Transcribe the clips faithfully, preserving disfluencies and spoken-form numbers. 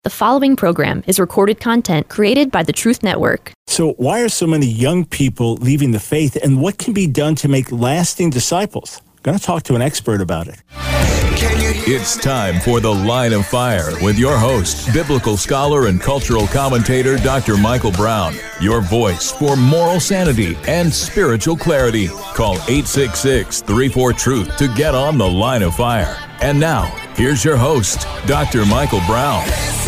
The following program is recorded content created by the Truth Network. So why are so many young people leaving the faith, and what can be done to make lasting disciples? I'm going to talk to an expert about it. It's time for The Line of Fire with your host, biblical scholar and cultural commentator, Doctor Michael Brown. Your voice for moral sanity and spiritual clarity. Call eight six six, three four, truth to get on The Line of Fire. And now, here's your host, Doctor Michael Brown.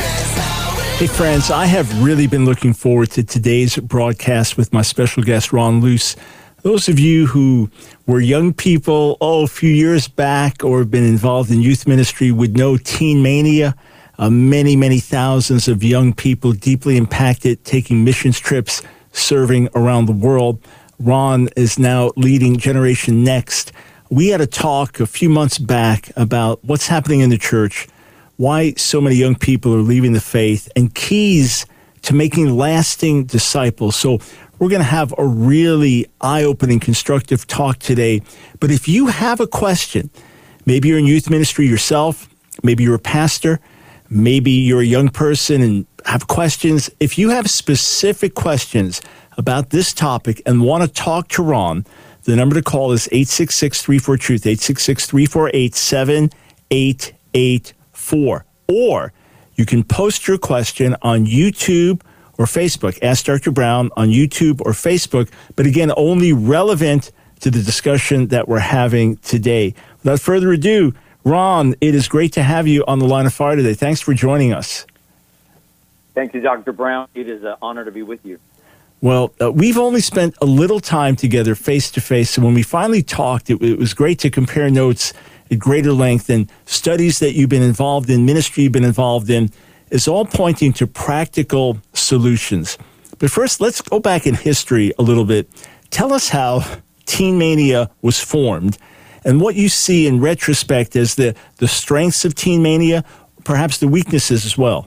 Hey friends, I have really been looking forward to today's broadcast with my special guest, Ron Luce. Those of you who were young people, oh, a few years back or have been involved in youth ministry would know Teen Mania. Uh, many, many thousands of young people deeply impacted, taking missions trips, serving around the world. Ron is now leading Generation Next. We had a talk a few months back about what's happening in the church, why so many young people are leaving the faith, and keys to making lasting disciples. So we're going to have a really eye-opening, constructive talk today. But if you have a question, maybe you're in youth ministry yourself, maybe you're a pastor, maybe you're a young person and have questions. If you have specific questions about this topic and want to talk to Ron, the number to call is eight six six, three four, truth, eight six six, three four eight, seven eight eight four. Or you can post your question on YouTube or Facebook. Ask Doctor Brown on YouTube or Facebook, but again, only relevant to the discussion that we're having today. Without further ado, Ron, it is great to have you on the Line of Fire today. Thanks for joining us. Thank you, Doctor Brown. It is an honor to be with you. Well, uh, we've only spent a little time together face-to-face, so when we finally talked, it, it was great to compare notes at greater length, and studies that you've been involved in, ministry you've been involved in, is all pointing to practical solutions. But first, let's go back in history a little bit. Tell us how Teen Mania was formed and what you see in retrospect as the, the strengths of Teen Mania, perhaps the weaknesses as well.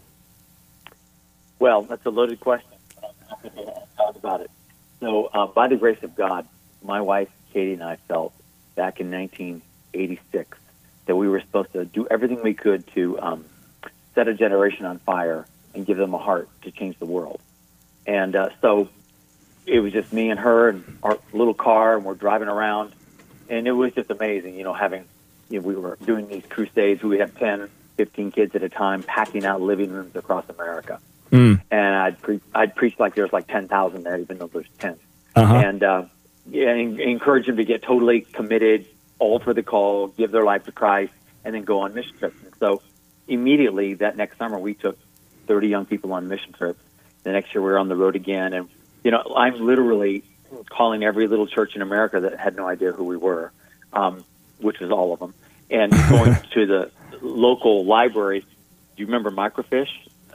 Well, that's a loaded question. I'm happy to talk about it. So, uh, by the grace of God, my wife, Katie, and I felt back in nineteen eighty-six that we were supposed to do everything we could to um, set a generation on fire and give them a heart to change the world. And uh, so it was just me and her and our little car, and we're driving around, and it was just amazing, you know, having, you know, we were doing these crusades. We had ten, fifteen kids at a time, packing out living rooms across America. Mm. And I'd, pre- I'd preach like there's like ten thousand there, even though there's ten. Uh-huh. And uh, yeah, and encourage them to get totally committed, all for the call, give their life to Christ, and then go on mission trips. And so immediately that next summer, we took thirty young people on mission trips. The next year, we were on the road again. And, you know, I'm literally calling every little church in America that had no idea who we were, um, which was all of them, and going to the local libraries. Do you remember Microfiche?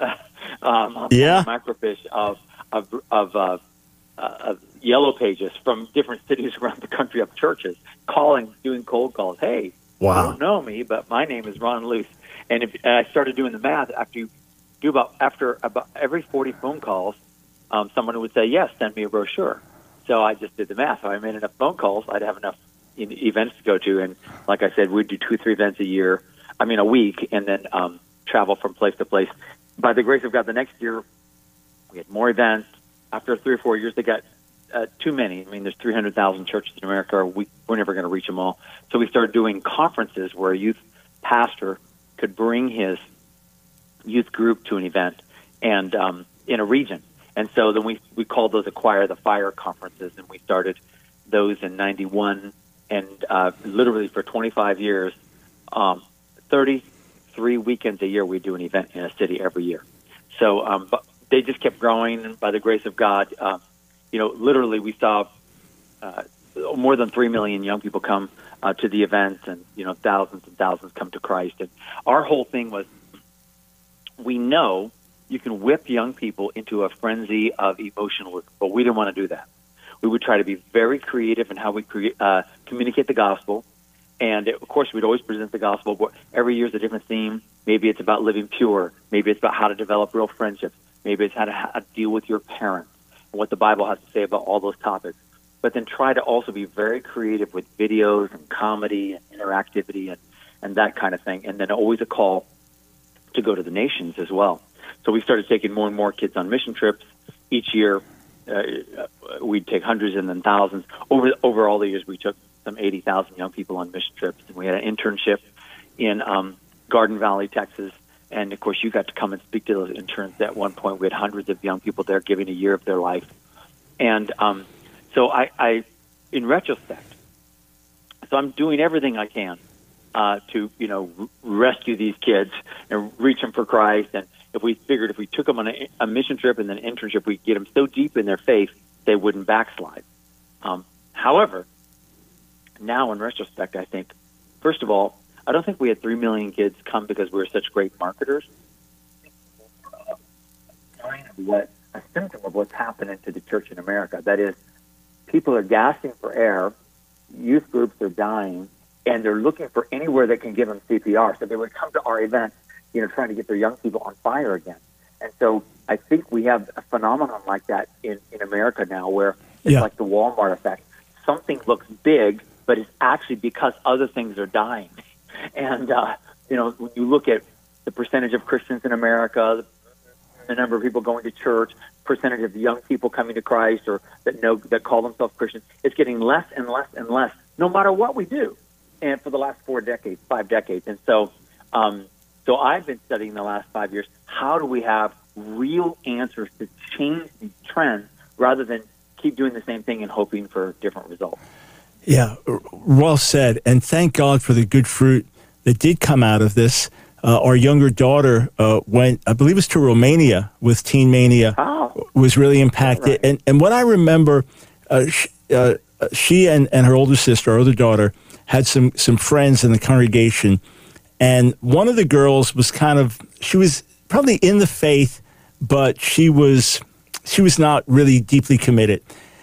um, yeah. Microfiche of, of, of, uh, uh, of yellow pages from different cities around the country of churches, calling, doing cold calls. Hey, wow. You don't know me, but my name is Ron Luce. And, if, and I started doing the math. After you do about after about every forty phone calls, um, someone would say, "Yes, send me a brochure." So I just did the math. So I made enough phone calls. I'd have enough events to go to, and like I said, we'd do two, three events a year. I mean, a week, and then um, travel from place to place. By the grace of God, the next year we had more events. After three or four years, they got uh, too many. I mean, there's three hundred thousand churches in America. We, we're never going to reach them all. So we started doing conferences where a youth pastor could bring his youth group to an event and um, in a region. And so then we, we called those Acquire the Fire conferences, and we started those in ninety-one. And uh, literally for twenty-five years, um, thirty-three weekends a year, we do an event in a city every year. So um, but they just kept growing by the grace of God. Uh, you know, literally we saw uh, more than three million young people come uh, to the events, and, you know, thousands and thousands come to Christ. And our whole thing was, we know you can whip young people into a frenzy of emotionalism, but we didn't want to do that. We would try to be very creative in how we create, uh, communicate the gospel. And, it, of course, we'd always present the gospel, but every year is a different theme. Maybe it's about living pure. Maybe it's about how to develop real friendships. Maybe it's how to, how to deal with your parents and what the Bible has to say about all those topics. But then try to also be very creative with videos and comedy and interactivity and, and that kind of thing. And then always a call to go to the nations as well. So we started taking more and more kids on mission trips each year. Uh, we'd take hundreds and then thousands. Over over all the years, we took some eighty thousand young people on mission trips. And we had an internship in um, Garden Valley, Texas. And, of course, you got to come and speak to those interns. At one point, we had hundreds of young people there giving a year of their life. And um, so I, I, in retrospect, so I'm doing everything I can uh, to, you know, r- rescue these kids and reach them for Christ. And if we figured if we took them on a, a mission trip and then an internship, we'd get them so deep in their faith, they wouldn't backslide. Um, however, now in retrospect, I think, first of all, I don't think we had three million kids come because we were such great marketers. What a symptom of what's happening to the church in America. That is, people are gasping for air, youth groups are dying, and they're looking for anywhere that can give them C P R. So they would come to our events, you know, trying to get their young people on fire again. And so I think we have a phenomenon like that in, in America now, where it's yeah. like the Walmart effect. Something looks big, but it's actually because other things are dying. And, uh, you know, when you look at the percentage of Christians in America, the number of people going to church, percentage of young people coming to Christ or that know that call themselves Christians, it's getting less and less and less, no matter what we do. And for the last four decades, five decades. And so, um, so I've been studying the last five years, how do we have real answers to change these trends rather than keep doing the same thing and hoping for different results? Yeah, well said. And thank God for the good fruit that did come out of this. Uh, our younger daughter uh, went, I believe it was to Romania with Teen Mania, oh. was really impacted. Right. And and what I remember, uh, she, uh, she and, and her older sister, our older daughter, had some, some friends in the congregation. And one of the girls was kind of, she was probably in the faith, but she was she was not really deeply committed.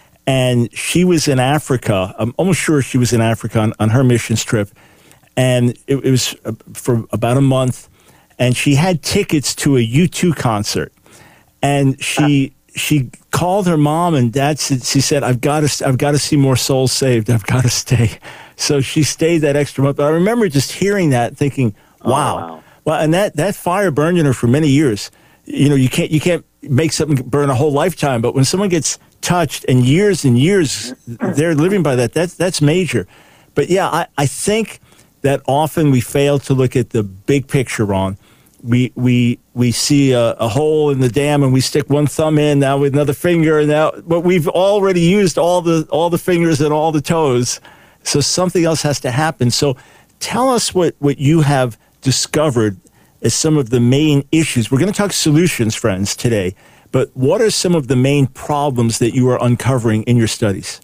And she was in Africa. I'm almost sure she was in Africa on, on her missions trip. And it, it was for about a month. And she had tickets to a U two concert. And she she called her mom and dad. Said, she said, I've got to I've got to see more souls saved. I've got to stay. So she stayed that extra month. But I remember just hearing that and thinking, wow. Oh, wow. Well, and that, that fire burned in her for many years. You know, you can't you can't make something burn a whole lifetime. But when someone gets touched and years and years they're living by that, that's that's major. But yeah, I, I think that often we fail to look at the big picture, Ron. We we we see a, a hole in the dam and we stick one thumb in now with another finger, and now but we've already used all the all the fingers and all the toes. So something else has to happen. So tell us what, what you have discovered as some of the main issues. We're going to talk solutions, friends, today. But what are some of the main problems that you are uncovering in your studies?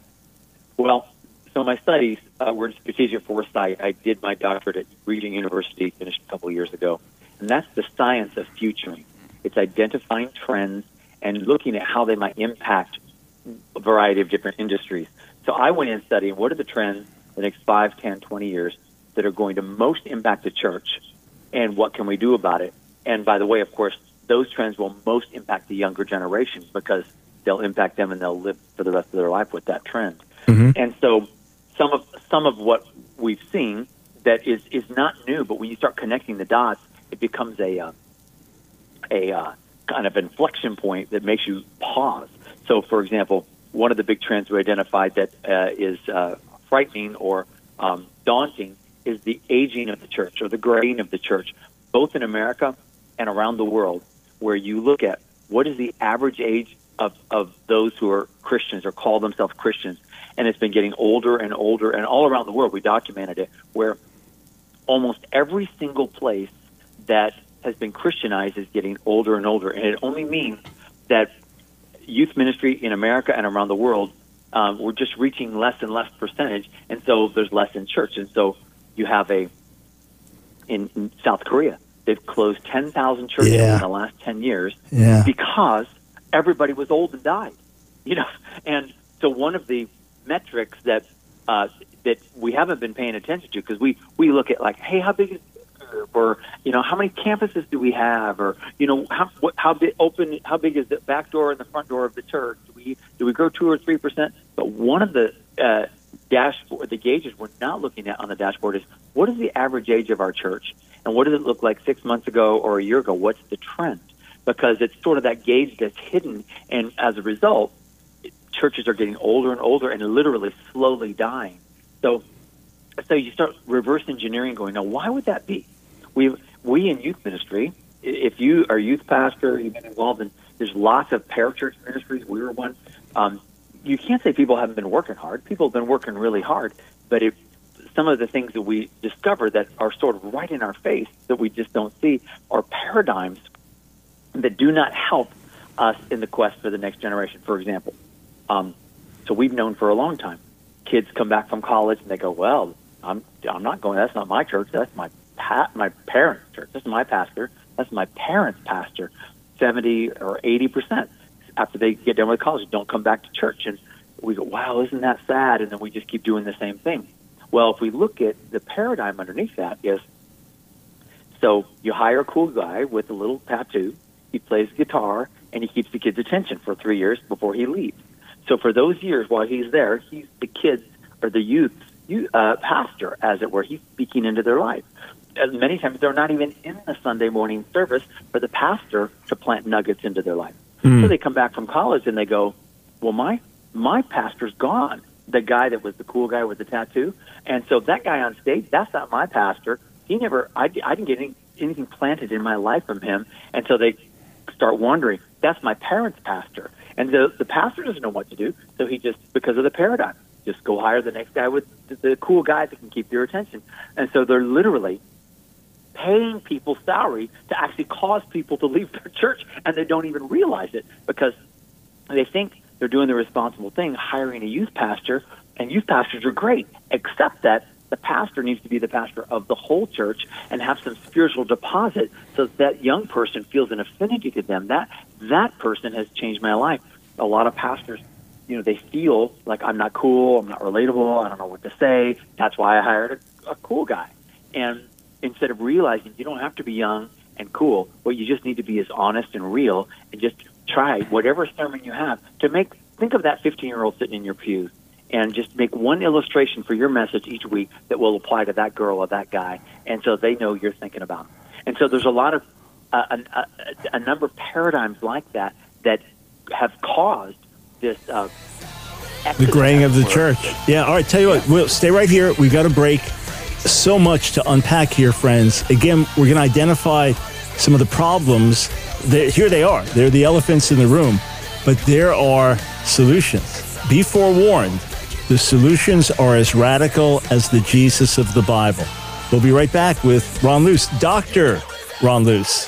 Well, so my studies uh, were in strategic foresight. I did my doctorate at Regent University, finished a couple of years ago. And that's the science of futuring. It's identifying trends and looking at how they might impact a variety of different industries. So I went in studying what are the trends in the next five, ten, twenty years that are going to most impact the church, and what can we do about it? And by the way, of course, those trends will most impact the younger generation because they'll impact them and they'll live for the rest of their life with that trend. Mm-hmm. And so some of some of what we've seen that is, is not new, but when you start connecting the dots, it becomes a uh, a uh, kind of inflection point that makes you pause. So, for example, one of the big trends we identified that uh, is uh, frightening or um, daunting is the aging of the church or the graying of the church, both in America and around the world, where you look at what is the average age of, of those who are Christians or call themselves Christians, and it's been getting older and older, and all around the world we documented it, where almost every single place that has been Christianized is getting older and older, and it only means that youth ministry in America and around the world, um, we're just reaching less and less percentage, and so there's less in church, and so you have a, in, in South Korea, they've closed ten thousand churches yeah. in the last ten years yeah. because everybody was old and died, you know. And so one of the metrics that uh, that we haven't been paying attention to, because we, we look at like, hey, how big is the group, or you know, how many campuses do we have, or you know, how what, how big open, how big is the back door and the front door of the church? Do we do we grow two or three percent? But one of the uh, dashboard, the gauges we're not looking at on the dashboard is what is the average age of our church? And what does it look like six months ago or a year ago? What's the trend? Because it's sort of that gauge that's hidden, and as a result, churches are getting older and older and literally slowly dying. So, so you start reverse engineering, going, now why would that be? We we in youth ministry, if you are a youth pastor, you've been involved in, there's lots of parachurch ministries. We were one. Um, you can't say people haven't been working hard. People have been working really hard, but if some of the things that we discover that are sort of right in our face that we just don't see are paradigms that do not help us in the quest for the next generation. For example, um, so we've known for a long time, kids come back from college and they go, well, I'm I'm not going, that's not my church, that's my pa- my parents' church, that's my pastor, that's my parents' pastor. seventy or eighty percent after they get done with college don't come back to church. And we go, wow, isn't that sad? And then we just keep doing the same thing. Well, if we look at the paradigm underneath that is, so you hire a cool guy with a little tattoo, he plays guitar, and he keeps the kids' attention for three years before he leaves. So for those years while he's there, he's the kids or the youth's uh, pastor, as it were. He's speaking into their life. As many times they're not even in the Sunday morning service for the pastor to plant nuggets into their life. Mm. So they come back from college and they go, well, my my pastor's gone, the guy that was the cool guy with the tattoo. And so that guy on stage, that's not my pastor. He never, I, I didn't get any, anything planted in my life from him. And so they start wondering, that's my parents' pastor. And the, the pastor doesn't know what to do, so he just, because of the paradigm, just go hire the next guy with the, the cool guy that can keep their attention. And so they're literally paying people salary to actually cause people to leave their church, and they don't even realize it because they think they're doing the responsible thing, hiring a youth pastor, and youth pastors are great, except that the pastor needs to be the pastor of the whole church and have some spiritual deposit so that, that young person feels an affinity to them. That that person has changed my life. A lot of pastors, you know, they feel like I'm not cool, I'm not relatable, I don't know what to say. That's why I hired a, a cool guy. And instead of realizing you don't have to be young and cool, what you just need to be is honest and real, and just try whatever sermon you have to make, think of that fifteen-year-old sitting in your pews, and just make one illustration for your message each week that will apply to that girl or that guy, and so they know you're thinking about them. And so there's a lot of, uh, a, a, a number of paradigms like that that have caused this uh, the graying of the church. Yeah, all right, tell you what, we'll stay right here. We've got a break. So much to unpack here, friends. Again, we're going to identify some of the problems. They're, here they are. They're the elephants in the room, but there are solutions. Be forewarned. The solutions are as radical as the Jesus of the Bible. We'll be right back with Ron Luce, Doctor Ron Luce.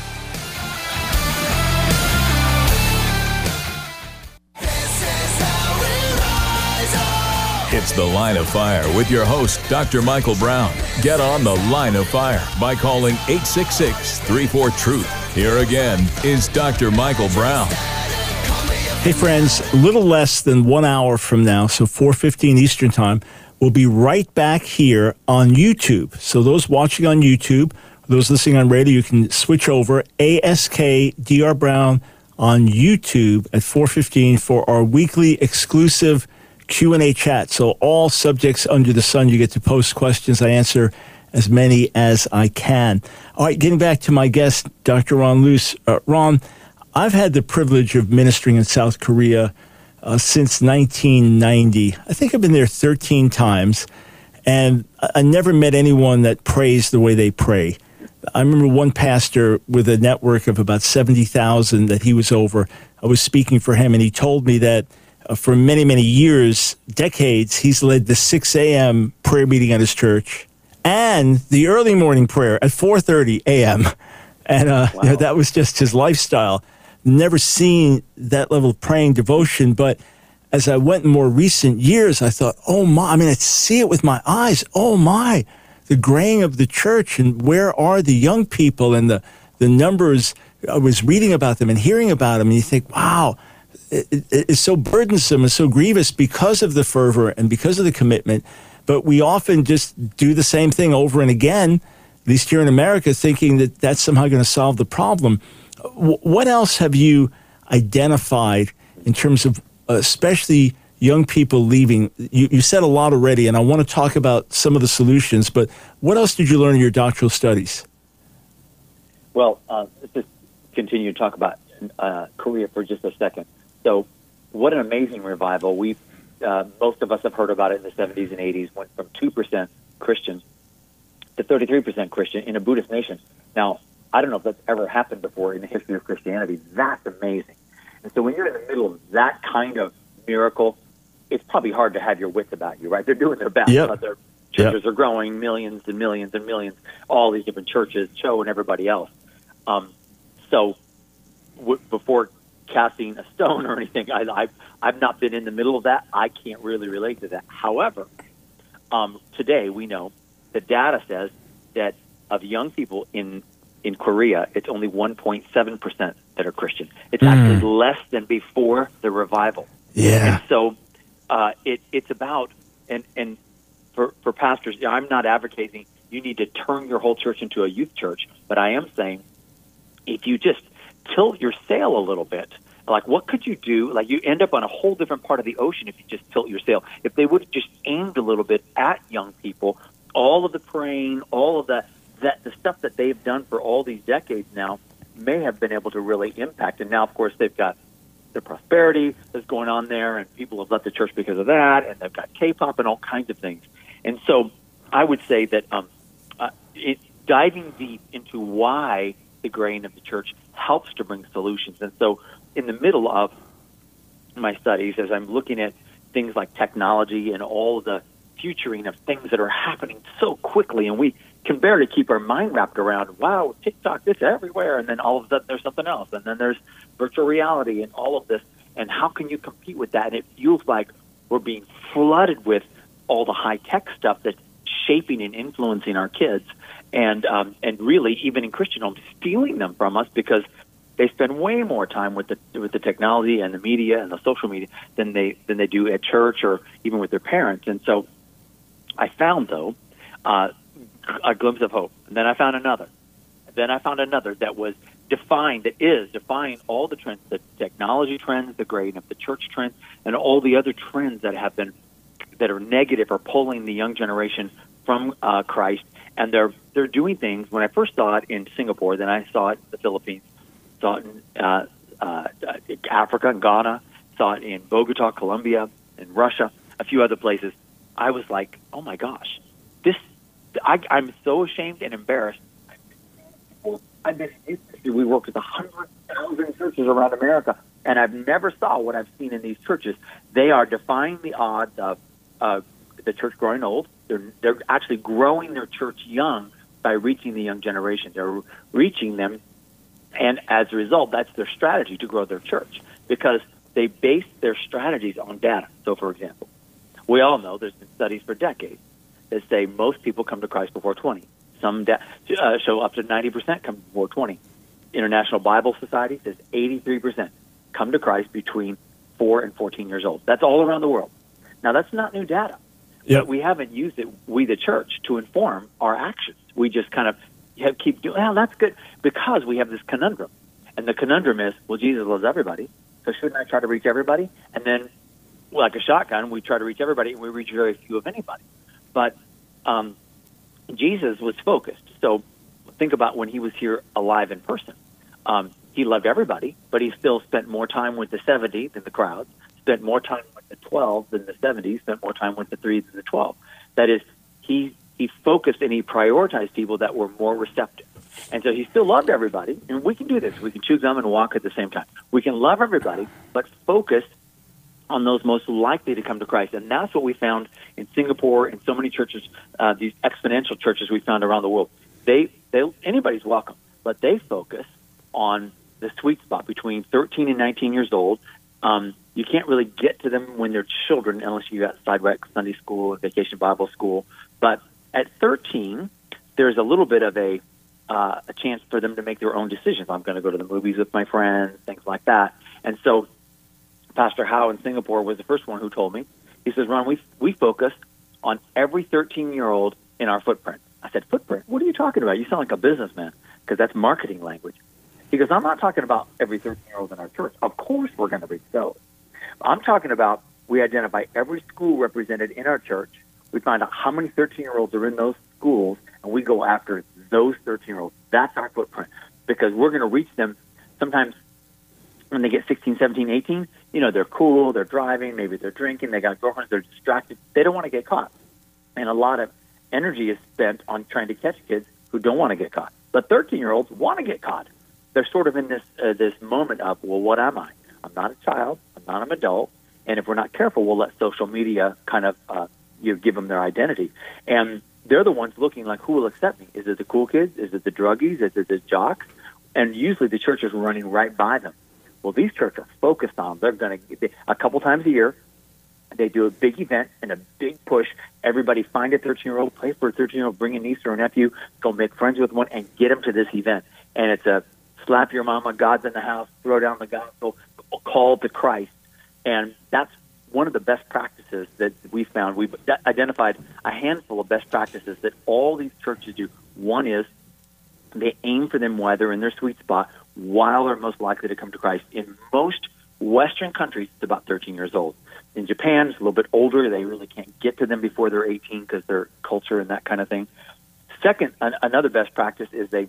It's The Line of Fire with your host, Doctor Michael Brown. Get on The Line of Fire by calling eight six six, three four, TRUTH. Here again is Doctor Michael Brown. Hey, friends, a little less than one hour from now, so four fifteen Eastern Time, we'll be right back here on YouTube. So those watching on YouTube, those listening on radio, you can switch over A S K D R Brown on YouTube at four fifteen for our weekly exclusive Q and A chat. So all subjects under the sun, you get to post questions. I answer as many as I can. All right, getting back to my guest, Doctor Ron Luce. Uh, Ron, I've had the privilege of ministering in South Korea uh, since nineteen ninety. I think I've been there thirteen times, and I never met anyone that prays the way they pray. I remember one pastor with a network of about seventy thousand that he was over. I was speaking for him, and he told me that uh, for many, many years, decades, he's led the six a.m. prayer meeting at his church and the early morning prayer at four thirty a.m. And uh, wow. you know, that was just his lifestyle. Never seen that level of praying devotion, but as I went in more recent years, I thought, oh my, I mean, I see it with my eyes. Oh my, the graying of the church, and where are the young people, and the, the numbers. I was reading about them and hearing about them, and you think, wow, it, it, it's so burdensome and so grievous because of the fervor and because of the commitment. But we often just do the same thing over and again, at least here in America, thinking that that's somehow going to solve the problem. What else have you identified in terms of uh, especially young people leaving? You, you said a lot already, and I want to talk about some of the solutions, but what else did you learn in your doctoral studies? Well, uh, let's just continue to talk about uh, Korea for just a second. So what an amazing revival. We uh, most of us have heard about it in the seventies and eighties, went from two percent Christians to thirty-three percent Christian in a Buddhist nation. Now, I don't know if that's ever happened before in the history of Christianity. That's amazing. And so when you're in the middle of that kind of miracle, it's probably hard to have your wits about you, right? They're doing their best. Yep. But their churches Yep. are growing, millions and millions and millions, all these different churches, Cho and everybody else. Um, so w- before casting a stone or anything, I, I, I've not been in the middle of that. I can't really relate to that. However, um, today we know the data says that of young people in in Korea, it's only one point seven percent that are Christian. It's Mm. actually less than before the revival. Yeah. And so uh, it, it's about, and, and for, for pastors, I'm not advocating you need to turn your whole church into a youth church, but I am saying if you just tilt your sail a little bit, like what could you do? Like you end up on a whole different part of the ocean if you just tilt your sail. If they would have just aimed a little bit at young people, all of the praying, all of that, that the stuff that they've done for all these decades now may have been able to really impact. And now, of course, they've got the prosperity that's going on there, and people have left the church because of that, and they've got K-pop and all kinds of things. And so I would say that um, uh, it, diving deep into why the grain of the church helps to bring solutions. And so in the middle of my studies, as I'm looking at things like technology and all of the futuring of things that are happening so quickly, and we can barely keep our mind wrapped around, wow, TikTok, this everywhere, and then all of a sudden there's something else, and then there's virtual reality and all of this, and how can you compete with that? And it feels like we're being flooded with all the high-tech stuff that's shaping and influencing our kids, and um, and really, even in Christian homes, stealing them from us because they spend way more time with the with the technology and the media and the social media than they than they do at church or even with their parents. And so I found, though, uh, a glimpse of hope. And then I found another. Then I found another that was defined, that is defying all the trends, the technology trends, the grain of the church trends, and all the other trends that have been, that are negative or pulling the young generation from uh, Christ. And they're they're doing things. When I first saw it in Singapore, then I saw it in the Philippines, saw it in uh, uh, Africa and Ghana, saw it in Bogota, Colombia, in Russia, a few other places. I was like, oh my gosh, this, I, I'm so ashamed and embarrassed. I've been, we work with one hundred thousand churches around America, and I've never saw what I've seen in these churches. They are defying the odds of uh, the church growing old. They're, they're actually growing their church young by reaching the young generation. They're reaching them, and as a result, that's their strategy to grow their church because they base their strategies on data. So, for example, we all know there's been studies for decades that say most people come to Christ before twenty. Some da- uh, show up to ninety percent come before twenty. International Bible Society says eighty-three percent come to Christ between four and fourteen years old. That's all around the world. Now, that's not new data. Yep. But we haven't used it, we the church, to inform our actions. We just kind of have, keep doing, well, that's good, because we have this conundrum. And the conundrum is, well, Jesus loves everybody, so shouldn't I try to reach everybody? And then, like a shotgun, we try to reach everybody, and we reach very few of anybody. But um, Jesus was focused. So think about when he was here alive in person. Um, he loved everybody, but he still spent more time with the seventy than the crowd, spent more time with the twelve than the seventy, spent more time with the three than the twelve. That is, he he focused and he prioritized people that were more receptive. And so he still loved everybody, and we can do this. We can chew gum and walk at the same time. We can love everybody, but focus on those most likely to come to Christ. And that's what we found in Singapore and so many churches, uh, these exponential churches we found around the world. They, they, anybody's welcome, but they focus on the sweet spot between thirteen and nineteen years old. Um, you can't really get to them when they're children unless you got Sidewalk Sunday School and Vacation Bible School. But at thirteen, there's a little bit of a uh, a chance for them to make their own decisions. I'm going to go to the movies with my friends, things like that. And so Pastor Howe in Singapore was the first one who told me. He says, Ron, we we focus on every thirteen-year-old in our footprint. I said, footprint? What are you talking about? You sound like a businessman, because that's marketing language. He goes, I'm not talking about every thirteen-year-old in our church. Of course we're going to reach those. I'm talking about we identify every school represented in our church. We find out how many thirteen-year-olds are in those schools, and we go after those thirteen-year-olds. That's our footprint, because we're going to reach them sometimes when they get sixteen, seventeen, eighteen. You know, they're cool, they're driving, maybe they're drinking, they got girlfriends, they're distracted. They don't want to get caught. And a lot of energy is spent on trying to catch kids who don't want to get caught. But thirteen-year-olds want to get caught. They're sort of in this uh, this moment of, well, what am I? I'm not a child. I'm not an adult. And if we're not careful, we'll let social media kind of uh, you know, give them their identity. And they're the ones looking like, who will accept me? Is it the cool kids? Is it the druggies? Is it the jocks? And usually the church is running right by them. Well, these churches are focused on them. They're going to, a couple times a year, they do a big event and a big push. Everybody find a thirteen-year-old, play for a thirteen-year-old, bring a niece or a nephew, go make friends with one, and get them to this event. And it's a slap your mama, God's in the house, throw down the gospel, call to Christ. And that's one of the best practices that we found. We've identified a handful of best practices that all these churches do. One is they aim for them while they're in their sweet spot, while they're most likely to come to Christ. In most Western countries, it's about thirteen years old. In Japan, it's a little bit older. They really can't get to them before they're eighteen because their culture and that kind of thing. Second, an, another best practice is they,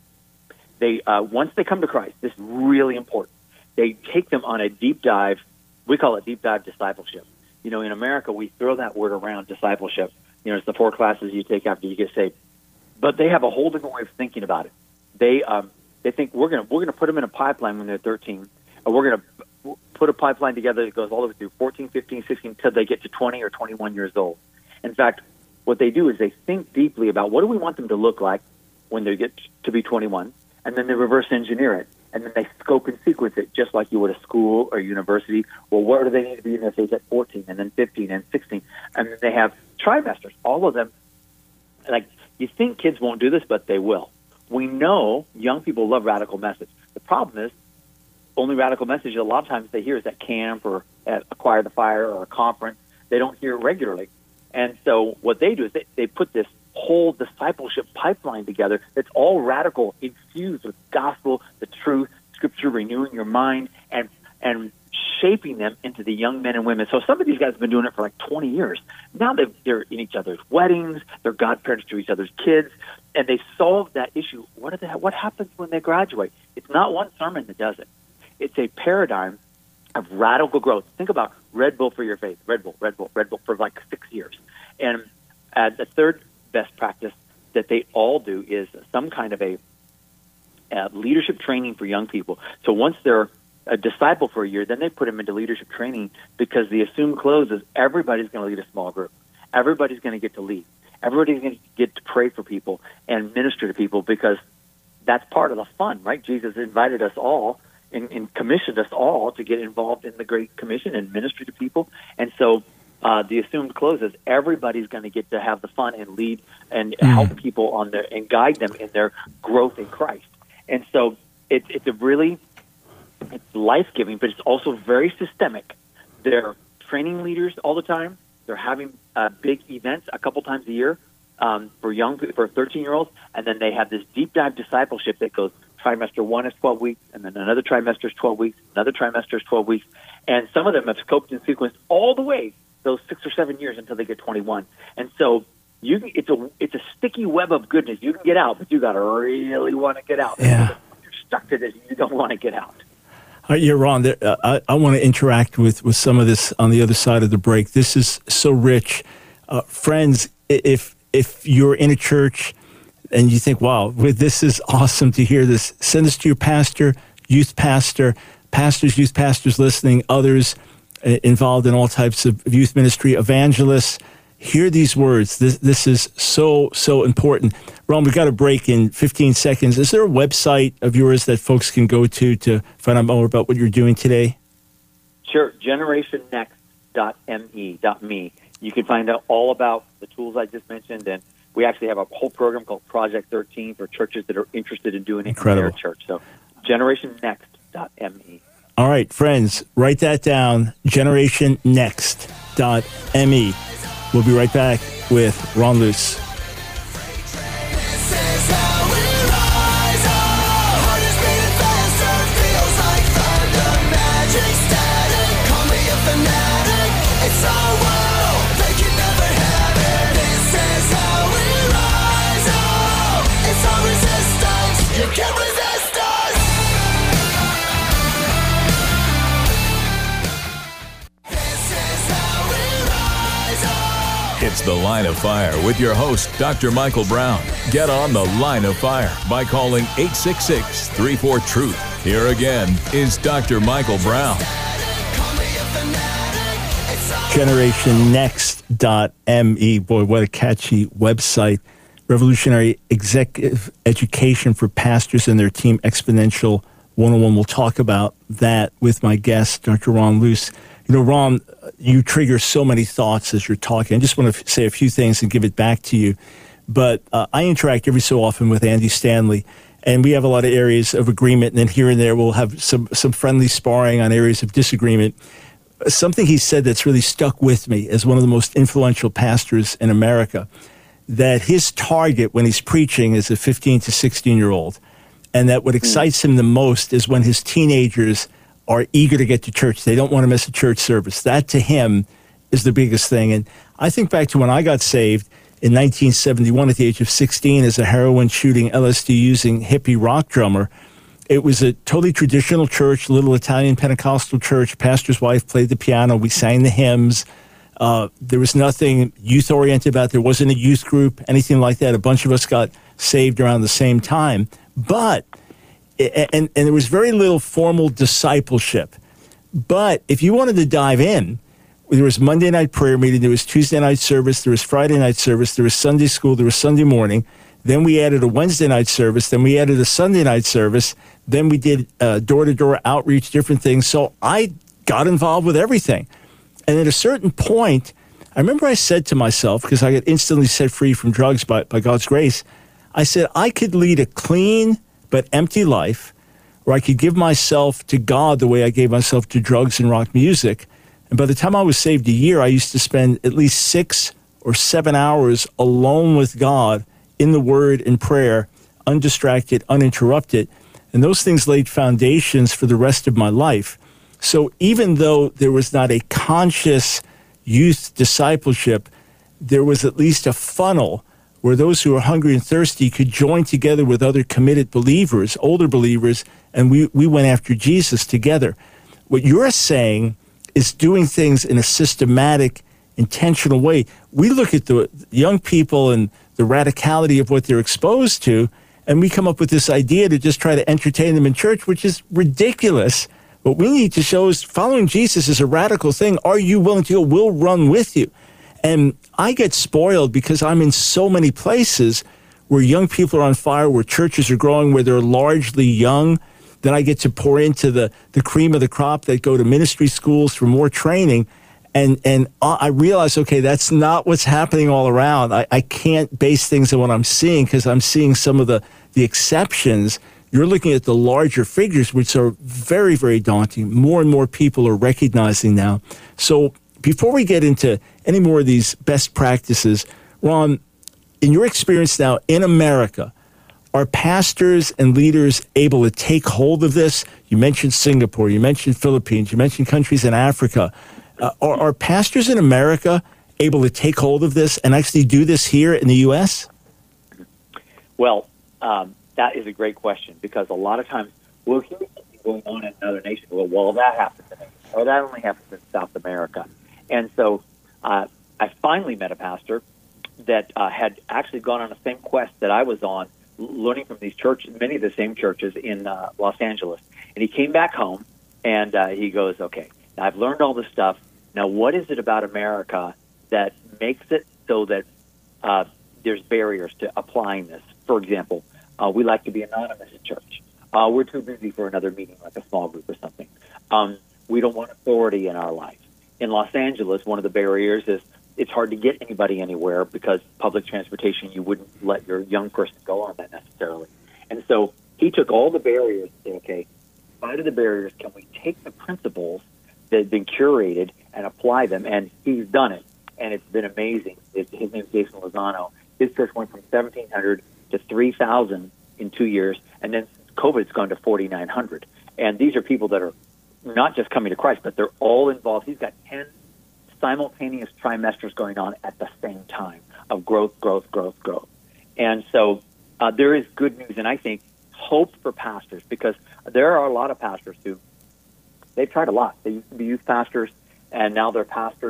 they uh, once they come to Christ, this is really important, they take them on a deep dive. We call it deep dive discipleship. You know, in America, we throw that word around, discipleship. You know, it's the four classes you take after you get saved. But they have a whole different way of thinking about it. They um, they think we're gonna we're gonna put them in a pipeline when they're thirteen, and we're gonna put a pipeline together that goes all the way through fourteen, fifteen, sixteen, until they get to twenty or twenty-one years old. In fact, what they do is they think deeply about what do we want them to look like when they get to be twenty-one, and then they reverse engineer it, and then they scope and sequence it just like you would a school or university. Well, where do they need to be in their faith at fourteen, and then fifteen, and sixteen? And then they have trimesters, all of them. Like, you think kids won't do this, but they will. We know young people love radical message. The problem is, only radical message a lot of times they hear is at camp or at Acquire the Fire or a conference. They don't hear it regularly. And so what they do is they, they put this whole discipleship pipeline together that's all radical, infused with gospel, the truth, scripture, renewing your mind, and and shaping them into the young men and women. So some of these guys have been doing it for like twenty years. Now they're, they're in each other's weddings, they're godparents to each other's kids, and they solve that issue. What, are they, what happens when they graduate? It's not one sermon that does it. It's a paradigm of radical growth. Think about Red Bull for your faith. Red Bull, Red Bull, Red Bull for like six years. And uh, the third best practice that they all do is some kind of a uh, leadership training for young people. So once they're a disciple for a year, then they put them into leadership training, because the assumed close is everybody's going to lead a small group. Everybody's going to get to lead. Everybody's going to get to pray for people and minister to people, because that's part of the fun, right? Jesus invited us all and, and commissioned us all to get involved in the Great Commission and ministry to people. And so uh, the assumed close is everybody's going to get to have the fun and lead and mm. help people on their and guide them in their growth in Christ. And so it, it's a really it's life-giving, but it's also very systemic. They're training leaders all the time. They're having uh, big events a couple times a year um, for young for thirteen-year-olds, and then they have this deep dive discipleship that goes. Trimester one is twelve weeks, and then another trimester is twelve weeks, another trimester is twelve weeks, and some of them have scoped and sequenced all the way those six or seven years until they get twenty-one. And so you, can, it's a it's a sticky web of goodness. You can get out, but you got to really want to get out. Yeah. You're stuck to this. You don't want to get out. Uh, you're wrong. There, uh, I, I want to interact with, with some of this on the other side of the break. This is so rich. Uh, friends, if if you're in a church and you think, wow, this is awesome to hear this, send this to your pastor, youth pastor, pastors, youth pastors listening, others uh, involved in all types of youth ministry, evangelists. Hear these words. This this is so, so important. Ron, we've got a break in fifteen seconds. Is there a website of yours that folks can go to to find out more about what you're doing today? Sure, generation next dot me. You can find out all about the tools I just mentioned, and we actually have a whole program called Project thirteen for churches that are interested in doing it Incredible. in their church. So generation next dot me. All right, friends, write that down, generation next dot me. We'll be right back with Ron Luce. The Line of Fire with your host, Doctor Michael Brown. Get on The Line of Fire by calling eight six six, three four, TRUTH. Here again is Doctor Michael Brown. Generation Next dot M E. Boy, what a catchy website. Revolutionary executive education for pastors and their team, Exponential one oh one. We'll talk about that with my guest, Doctor Ron Luce. You know, Ron, you trigger so many thoughts as you're talking. I just want to say a few things and give it back to you. But uh, I interact every so often with Andy Stanley, and we have a lot of areas of agreement, and then here and there we'll have some, some friendly sparring on areas of disagreement. Something he said that's really stuck with me as one of the most influential pastors in America, that his target when he's preaching is a fifteen to sixteen-year-old, and that what excites him the most is when his teenagers are eager to get to church. They don't want to miss a church service. That, to him, is the biggest thing. And I think back to when I got saved in nineteen seventy-one at the age of sixteen as a heroin-shooting, L S D-using hippie rock drummer. It was a totally traditional church, little Italian Pentecostal church. Pastor's wife played the piano. We sang the hymns. Uh, there was nothing youth-oriented about it. There wasn't a youth group, anything like that. A bunch of us got saved around the same time. But, and, and there was very little formal discipleship. But if you wanted to dive in, there was Monday night prayer meeting, there was Tuesday night service, there was Friday night service, there was Sunday school, there was Sunday morning. Then we added a Wednesday night service. Then we added a Sunday night service. Then we did uh, door-to-door outreach, different things. So I got involved with everything. And at a certain point, I remember I said to myself, because I got instantly set free from drugs by, by God's grace, I said, I could lead a clean but empty life, or I could give myself to God the way I gave myself to drugs and rock music. And by the time I was saved a year, I used to spend at least six or seven hours alone with God in the Word and prayer, undistracted, uninterrupted. And those things laid foundations for the rest of my life. So even though there was not a conscious youth discipleship, there was at least a funnel where those who were hungry and thirsty could join together with other committed believers, older believers, and we, we went after Jesus together. What you're saying is doing things in a systematic, intentional way. We look at the young people and the radicality of what they're exposed to, and we come up with this idea to just try to entertain them in church, which is ridiculous. What we need to show is following Jesus is a radical thing. Are you willing to go? We'll run with you. And I get spoiled because I'm in so many places where young people are on fire, where churches are growing, where they're largely young. Then I get to pour into the, the cream of the crop that go to ministry schools for more training. And and I realize, okay, that's not what's happening all around. I, I can't base things on what I'm seeing because I'm seeing some of the, the exceptions. You're looking at the larger figures, which are very, very daunting. More and more people are recognizing now. So before we get into any more of these best practices, Ron, in your experience now in America, are pastors and leaders able to take hold of this? You mentioned Singapore, you mentioned Philippines, you mentioned countries in Africa. Uh, are, are pastors in America able to take hold of this and actually do this here in the U S? Well, um, that is a great question, because a lot of times we'll hear something going on in another nation. Well, well, that happens in Asia, or that only happens in South America. And so uh, I finally met a pastor that uh, had actually gone on the same quest that I was on, learning from these churches, many of the same churches in uh, Los Angeles. And he came back home, and uh, he goes, okay, now I've learned all this stuff. Now, what is it about America that makes it so that uh, there's barriers to applying this? For example, uh, we like to be anonymous in church. Uh, we're too busy for another meeting, like a small group or something. Um, we don't want authority in our life. In Los Angeles, one of the barriers is it's hard to get anybody anywhere because public transportation, you wouldn't let your young person go on that necessarily. And so he took all the barriers and said, okay, in spite of the barriers, can we take the principles that have been curated and apply them? And he's done it, and it's been amazing. It, his name is Jason Lozano. His church went from seventeen hundred to three thousand in two years, and then since COVID, it's gone to forty-nine hundred. And these are people that are not just coming to Christ, but they're all involved. He's got ten simultaneous trimesters going on at the same time of growth, growth, growth, growth. And so uh, there is good news, and I think hope for pastors, because there are a lot of pastors who, they've tried a lot. They used to be youth pastors, and now they're pastors,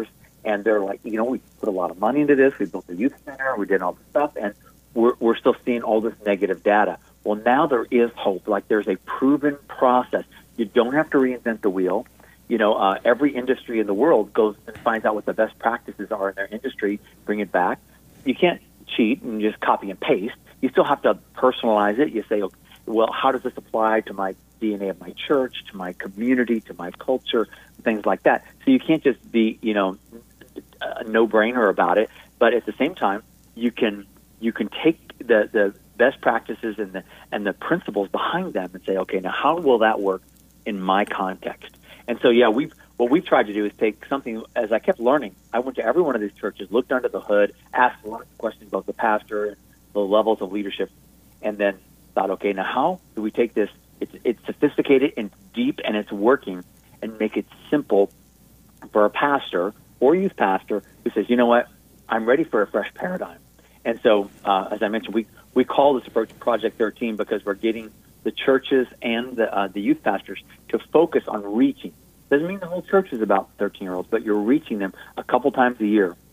and they're like, you know, we put a lot of money into this. We built a youth center. We did all this stuff, and we're, we're still seeing all this negative data. Well, now there is hope. Like there's a proven process. You don't have to reinvent the wheel. You know, uh, every industry in the world goes and finds out what the best practices are in their industry, bring it back. You can't cheat and just copy and paste. You still have to personalize it. You say, okay, well, how does this apply to my D N A of my church, to my community, to my culture, things like that. So you can't just be, you know, a no-brainer about it. But at the same time, you can you can take the, the best practices and the and the principles behind them and say, okay, now how will that work in my context? And so, yeah, we've what we've tried to do is take something. As I kept learning, I went to every one of these churches, looked under the hood, asked a lot of questions about the pastor and the levels of leadership, and then thought, okay, now how do we take this? It's, it's sophisticated and deep, and it's working, and make it simple for a pastor or youth pastor who says, you know what, I'm ready for a fresh paradigm. And so, uh, as I mentioned, we we call this approach Project thirteen because we're getting the churches and the, uh, the youth pastors to focus on reaching. Doesn't mean the whole church is about thirteen-year-olds, but you're reaching them a couple times a year